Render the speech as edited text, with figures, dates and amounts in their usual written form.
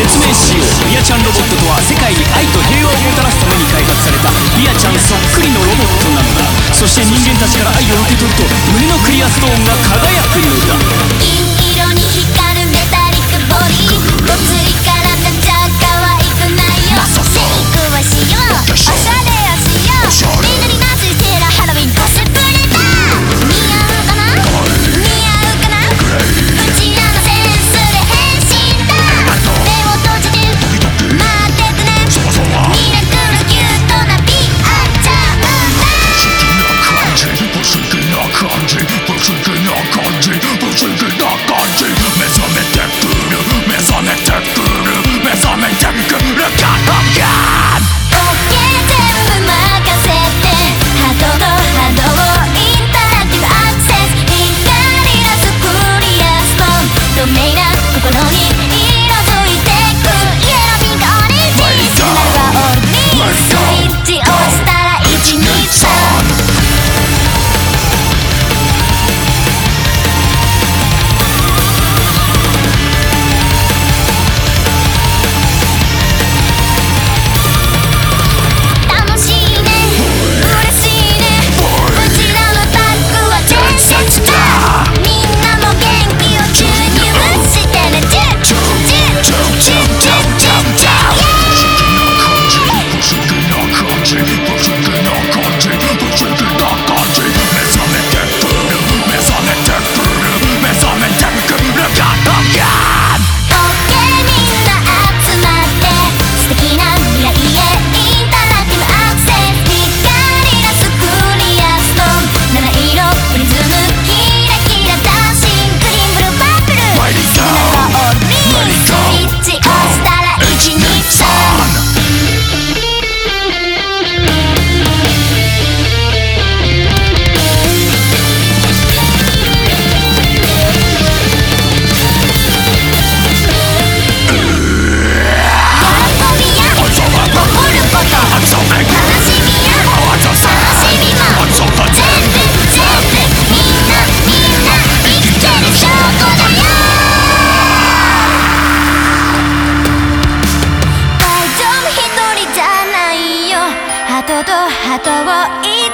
説明しよう。ビアちゃんロボットとは世界に愛と平和をもたらすために開発されたビアちゃんそっくりのロボットなのだ。そして人間たちから愛を受け取ると胸のクリアストーンが輝くのだ。 銀色に光るメタリックボディ、ごついからめちゃ可愛くないよ。シェイクはしよう、おしゃれをしよう。みんなになついてらハロウィンコスプレだ。似合うかな、似合うかな、うちらのセンスで変身だ。目を閉じて待っててね、ミラクルキュートなビアちゃんだ。 不思議な感じ、不思議な感じ、不思議な感じ。目覚めてくる、目覚めてくる、目覚めてくる。ガンオッケー全部任せて、ハートとハートをインタラクティブアクセス。光らすクリアストーン、透明な心に色づいてく。イエローピンクオレンジ、シグナルはオールグリーン。スイッチ押したら123。ハトとハトを